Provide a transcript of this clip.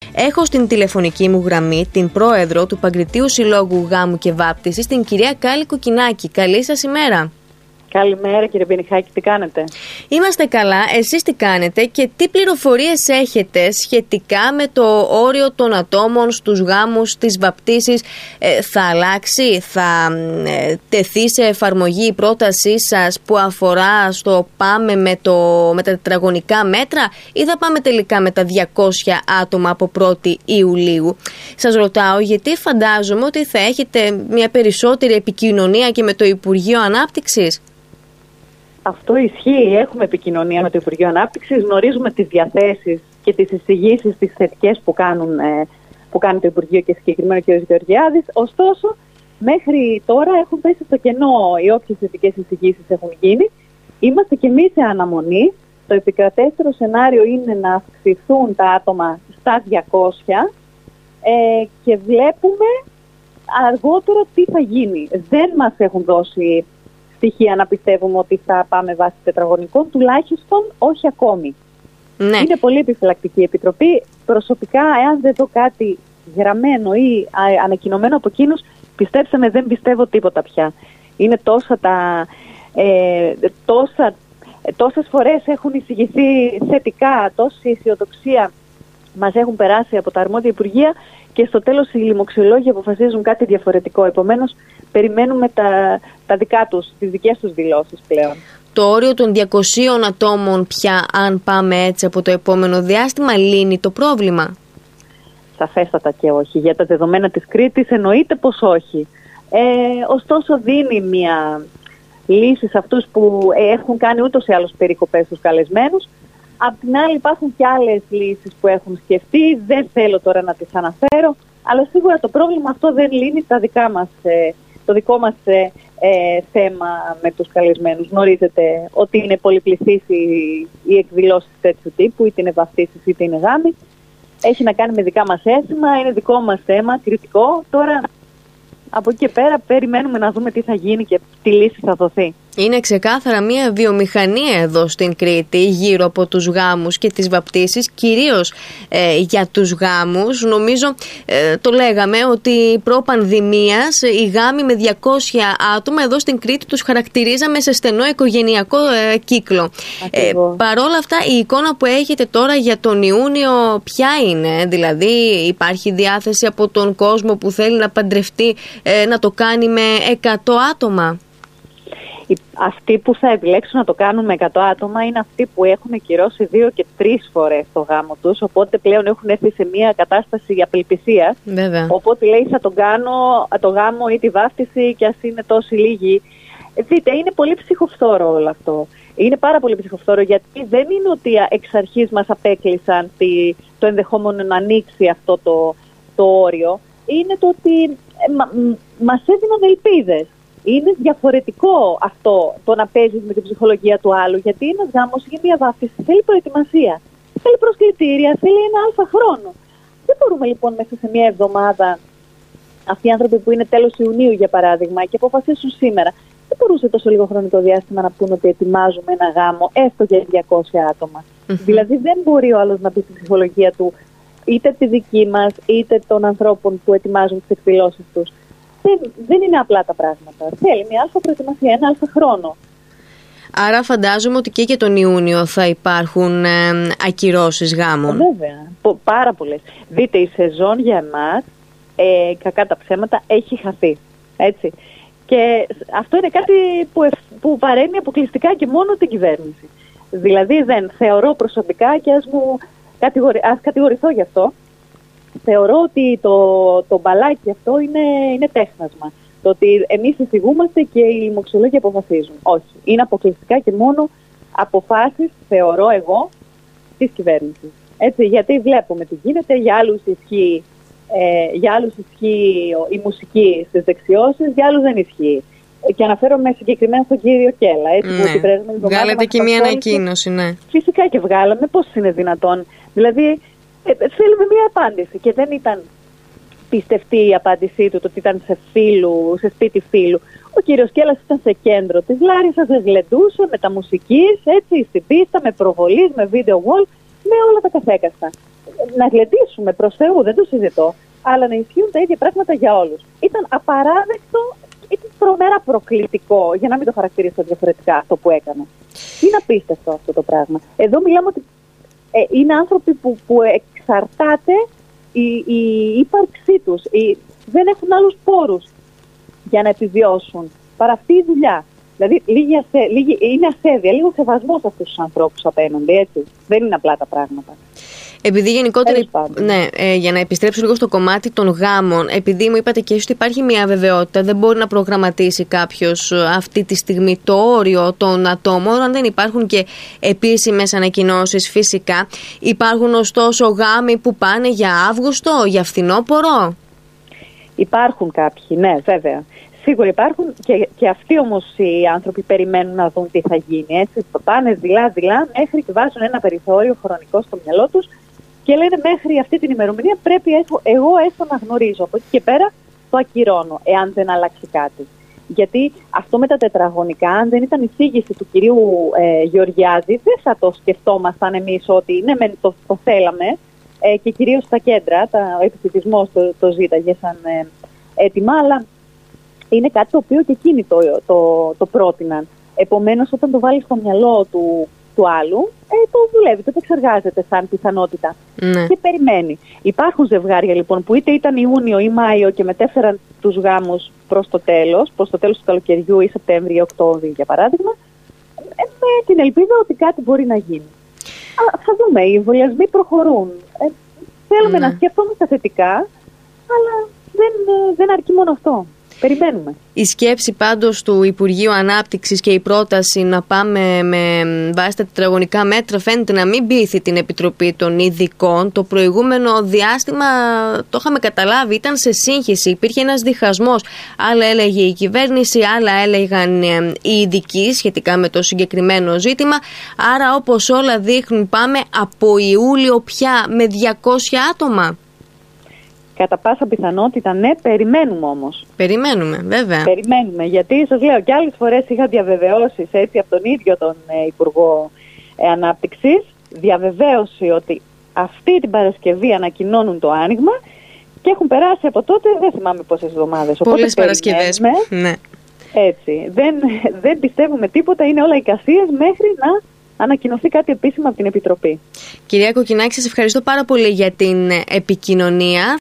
Έχω στην τηλεφωνική μου γραμμή την πρόεδρο του Παγκριτίου Συλλόγου Γάμου και Βάπτισης, την κυρία Κάλλη Κοκκινάκη. Καλή σας ημέρα. Καλημέρα κύριε Μπενιχάκη, τι κάνετε? Είμαστε καλά, εσείς τι κάνετε και τι πληροφορίες έχετε σχετικά με το όριο των ατόμων στους γάμους, στις βαπτίσεις? Θα αλλάξει, θα τεθεί σε εφαρμογή η πρότασή σας που αφορά στο πάμε με τα τετραγωνικά μέτρα ή θα πάμε τελικά με τα 200 άτομα από 1η Ιουλίου? Σας ρωτάω γιατί φαντάζομαι ότι θα έχετε μια περισσότερη επικοινωνία και με το Υπουργείο Ανάπτυξης. Αυτό ισχύει. Έχουμε επικοινωνία με το Υπουργείο Ανάπτυξης, γνωρίζουμε τις διαθέσεις και τις εισηγήσεις, τις θετικές που κάνει το Υπουργείο και συγκεκριμένα ο κ. Γεωργιάδης. Ωστόσο, μέχρι τώρα έχουν πέσει στο κενό οι όποιες θετικές εισηγήσεις έχουν γίνει. Είμαστε και εμείς σε αναμονή. Το επικρατέστερο σενάριο είναι να αυξηθούν τα άτομα στα 200 και βλέπουμε αργότερα τι θα γίνει. Δεν μας έχουν δώσει στοιχεία να πιστεύουμε ότι θα πάμε βάσει τετραγωνικών, τουλάχιστον όχι ακόμη. Ναι. Είναι πολύ επιφυλακτική η Επιτροπή. Προσωπικά, εάν δεν δω κάτι γραμμένο ή ανακοινωμένο από εκείνους, πιστέψτε με, δεν πιστεύω τίποτα πια. Είναι τόσες φορές έχουν εισηγηθεί θετικά, τόση αισιοδοξία μας έχουν περάσει από τα αρμόδια Υπουργεία και στο τέλος οι λοιμοξιολόγοι αποφασίζουν κάτι διαφορετικό. Επομένως, περιμένουμε τα δικά τους, τις δικές τους δηλώσεις πλέον. Το όριο των 200 ατόμων πια, αν πάμε έτσι από το επόμενο διάστημα, λύνει το πρόβλημα? Σαφέστατα και όχι. Για τα δεδομένα της Κρήτης εννοείται πως όχι. Ωστόσο δίνει μια λύση σε αυτούς που έχουν κάνει ούτως ή άλλως περικοπές στους καλεσμένους. Απ' την άλλη υπάρχουν και άλλες λύσεις που έχουν σκεφτεί, δεν θέλω τώρα να τις αναφέρω, αλλά σίγουρα το πρόβλημα αυτό δεν λύνει το δικό μας θέμα με τους καλεσμένους. Γνωρίζετε ότι είναι πολυπληθείς οι εκδηλώσεις τέτοιου τύπου, είτε είναι βαφτίσεις είτε είναι γάμοι. Έχει να κάνει με δικά μας αίσθημα, είναι δικό μας θέμα, κριτικό. Τώρα από εκεί και πέρα περιμένουμε να δούμε τι θα γίνει και τι λύση θα δοθεί. Είναι ξεκάθαρα μια βιομηχανία εδώ στην Κρήτη γύρω από τους γάμους και τις βαπτίσεις, κυρίως για τους γάμους. Νομίζω το λέγαμε ότι προ-πανδημίας οι γάμοι με 200 άτομα εδώ στην Κρήτη τους χαρακτηρίζαμε σε στενό οικογενειακό κύκλο. Παρόλα αυτά η εικόνα που έχετε τώρα για τον Ιούνιο ποια είναι? Δηλαδή υπάρχει διάθεση από τον κόσμο που θέλει να παντρευτεί να το κάνει με 100 άτομα? Αυτοί που θα επιλέξουν να το κάνουν με 100 άτομα είναι αυτοί που έχουν κυρώσει 2 και 3 φορές το γάμο τους, οπότε πλέον έχουν έρθει σε μια κατάσταση απελπισίας. Οπότε λέει θα τον κάνω το γάμο ή τη βάφτιση και ας είναι τόσοι λίγοι. Δείτε, είναι πολύ ψυχοφθόρο όλο αυτό. Είναι πάρα πολύ ψυχοφθόρο γιατί δεν είναι ότι εξ αρχής μας απέκλεισαν το ενδεχόμενο να ανοίξει αυτό το όριο. Είναι το ότι μας έδιναν ελπίδες. Είναι διαφορετικό αυτό το να παίζεις με την ψυχολογία του άλλου, γιατί ένας γάμος για μια βάφτιση θέλει προετοιμασία, θέλει προσκλητήρια, θέλει ένα αλφα χρόνο. Δεν μπορούμε λοιπόν μέσα σε μια εβδομάδα αυτοί οι άνθρωποι που είναι τέλος Ιουνίου για παράδειγμα και αποφασίσουν σήμερα, δεν μπορούσε τόσο λίγο χρονικό διάστημα να πούνε ότι ετοιμάζουμε ένα γάμο έστω για 200 άτομα. Δηλαδή δεν μπορεί ο άλλος να πει στην ψυχολογία του, είτε τη δική μας είτε των ανθρώπων που ετοιμάζουν τις εκδηλώσεις τους. Δεν είναι απλά τα πράγματα. Θέλει μια αλφα προετοιμασία, ένα αλφα χρόνο. Άρα φαντάζομαι ότι και τον Ιούνιο θα υπάρχουν ακυρώσεις γάμων. Βέβαια, πάρα πολλές. Δείτε, η σεζόν για εμάς, κακά τα ψέματα, έχει χαθεί. Έτσι. Και αυτό είναι κάτι που παρέμει αποκλειστικά και μόνο την κυβέρνηση. Δηλαδή δεν θεωρώ προσωπικά και ας κατηγορηθώ γι' αυτό. Θεωρώ ότι το μπαλάκι αυτό είναι τέχνασμα. Το ότι εμείς εισηγούμαστε και οι λοιμοξιολόγοι αποφασίζουν. Όχι. Είναι αποκλειστικά και μόνο αποφάσεις, θεωρώ εγώ, της κυβέρνησης. Έτσι, γιατί βλέπουμε τι γίνεται, για άλλους ισχύει η μουσική στις δεξιώσεις, για άλλους δεν ισχύει. Και αναφέρομαι συγκεκριμένα στον κύριο Κέλλα. Έτσι, ναι. Που βγάλετε και μία ανακοίνωση, ναι. Φυσικά και βγάλαμε. Πώς είναι δυνατόν? Δηλαδή, θέλουμε μία απάντηση και δεν ήταν πιστευτή η απάντησή του, το ότι ήταν σε σπίτι φίλου. Ο κύριος Κέλλας ήταν σε κέντρο της Λάρισσας, δεν γλεντούσε, με τα μουσικής, έτσι, στην πίστα, με προβολής, με video wall, με όλα τα καθέκαστα. να γλεντήσουμε προς Θεού, δεν το συζητώ, αλλά να ισχύουν τα ίδια πράγματα για όλους. Ήταν απαράδεκτο, ήταν τρομερά προκλητικό, για να μην το χαρακτηρίσω διαφορετικά αυτό που έκανε. Είναι απίστευτο αυτό το πράγμα. Εδώ μιλάμε ότι είναι άνθρωποι που εξαρτάται η ύπαρξή τους. Δεν έχουν άλλους πόρους για να επιβιώσουν παρά αυτή η δουλειά. Δηλαδή είναι ασέβεια, λίγο σεβασμός αυτούς τους ανθρώπους απέναντι, έτσι. Δεν είναι απλά τα πράγματα. Επειδή γενικότερα, για να επιστρέψω λίγο στο κομμάτι των γάμων, επειδή μου είπατε και εσείς ότι υπάρχει μια αβεβαιότητα, δεν μπορεί να προγραμματίσει κάποιος αυτή τη στιγμή το όριο των ατόμων, αν δεν υπάρχουν και επίσημες ανακοινώσεις φυσικά. Υπάρχουν ωστόσο γάμοι που πάνε για Αύγουστο, για φθινόπωρο. Υπάρχουν κάποιοι, ναι, βέβαια. Σίγουρα υπάρχουν και αυτοί όμως οι άνθρωποι περιμένουν να δουν τι θα γίνει. Έτσι. Πάνε δειλά-δειλά μέχρι και βάζουν ένα περιθώριο χρονικό στο μυαλό τους και λένε μέχρι αυτή την ημερομηνία πρέπει εγώ έστω να γνωρίζω. Από εκεί και πέρα το ακυρώνω, εάν δεν αλλάξει κάτι. Γιατί αυτό με τα τετραγωνικά, αν δεν ήταν εισήγηση του κυρίου Γεωργιάδη, δεν θα το σκεφτόμασταν εμείς ότι ναι, το θέλαμε και κυρίως στα κέντρα, ο επιθετισμός το ζήταγε σαν έτοιμα, αλλά είναι κάτι το οποίο και εκείνοι το πρότειναν. Επομένως, όταν το βάλει στο μυαλό του άλλου, το δουλεύει, το εξεργάζεται σαν πιθανότητα. Ναι. Και περιμένει. Υπάρχουν ζευγάρια λοιπόν που είτε ήταν Ιούνιο ή Μάιο και μετέφεραν τους γάμους προς το τέλος του καλοκαιριού ή Σεπτέμβριο ή Οκτώβριο για παράδειγμα, με την ελπίδα ότι κάτι μπορεί να γίνει. Θα δούμε, οι εμβολιασμοί προχωρούν. Θέλουμε να σκεφτόμαστε θετικά, αλλά δεν αρκεί μόνο αυτό. Περιμένουμε. Η σκέψη πάντως του Υπουργείου Ανάπτυξης και η πρόταση να πάμε με βάση τα τετραγωνικά μέτρα φαίνεται να μην πείθει την Επιτροπή των Ειδικών. Το προηγούμενο διάστημα το είχαμε καταλάβει, ήταν σε σύγχυση, υπήρχε ένας διχασμός. Άλλα έλεγε η κυβέρνηση, άλλα έλεγαν οι ειδικοί σχετικά με το συγκεκριμένο ζήτημα. Άρα όπως όλα δείχνουν πάμε από Ιούλιο πια με 200 άτομα. Κατά πάσα πιθανότητα, ναι, περιμένουμε όμως. Περιμένουμε, βέβαια. Περιμένουμε, γιατί σας λέω και άλλες φορές είχα διαβεβαιώσεις έτσι από τον ίδιο τον Υπουργό Ανάπτυξης, διαβεβαίωση ότι αυτή την Παρασκευή ανακοινώνουν το άνοιγμα και έχουν περάσει από τότε, δεν θυμάμαι πόσες εβδομάδες. Πολλές Παρασκευές. Ναι. Έτσι. Δεν πιστεύουμε τίποτα, είναι όλα εικασίες μέχρι να ανακοινωθεί κάτι επίσημα από την Επιτροπή. Κυρία Κοκκινάκη, σας ευχαριστώ πάρα πολύ για την επικοινωνία.